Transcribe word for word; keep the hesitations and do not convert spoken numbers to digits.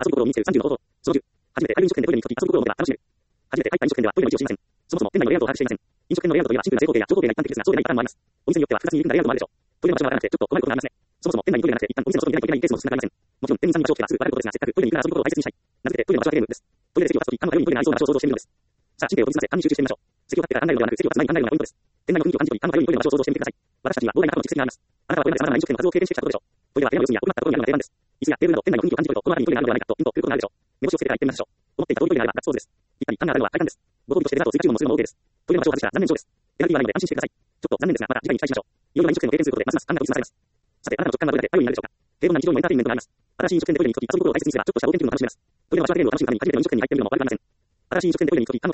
遊び心を身につけるさんじゅうの方法。そのじゅう。初めて入る飲食店でトイレに行くとき、遊ぶ心を持てば楽しめる。初めて入った飲食店ではトイレの位置を知りません。そもそも店内のレイアウトを把握していません。飲食店のレイアウトといえばシンプルな正方形や長方形が一般的ですが、そうでないパターンもあります。お店によっては複雑に入り組んだレイアウトもあるでしょう。トイレの場所がわからなくてちょっと困ることがありますね。そもそも店内にトイレがなくて一旦お店の外に出ないといけないケースも少なくありません。もちろん店員さんに場所を聞けばすぐ分かることですが、せっかくトイレに行くなら遊ぶことを大切にしたい。名付けてトイレの場所はゲームです。トイレで席を立つとき、缶のようにトイレにありそうな場所を想像してみるのです。さあ、神経を研ぎ澄ませ、単に集中してみましょう。席を立ってから考えるのではなく、席を立つ前に考えるのがポイントです。店内の雰囲気を感じ取り、缶のようにトイレの場所を想像してみてください。私たちには膨大な過去の蓄積があります。あなたはこれまで様々な飲食店の数を経験してきたことでしょう。トイレは部屋の四隅や奥まったところにあるのが定番です。椅子やテーブルなど店内の雰囲気を感じ取ると、この辺りにトイレがあるのではないかとピンとくることがあるでしょう。目星をつけてから行ってみましょう。思っていた通りトイレがあればガッツポーズです。一旦缶があるのは快感です。ご褒美としてデザートを追加注文もするのも OK です。トイレの場所を外したら残念でしょうです。ペナルティはないので安心してください。ちょっと残念ですが、また次回に期待しましょう。いろいろな飲食店の経験することで、ますます缶が追い澄まされます。さて、あなたの直感がどれだけ頼りになるでしょうか。平凡な日常にもエンターテインメントがあります。新しい飲食店でトイレに行くとき、遊ぶことを大切にすれば、ちょっとした冒険気分も楽しめます。トイレの場所はゲームを楽しむために借りての飲食店に入ってみるのも悪くありません。新しい飲食店でトイレに行くとき、缶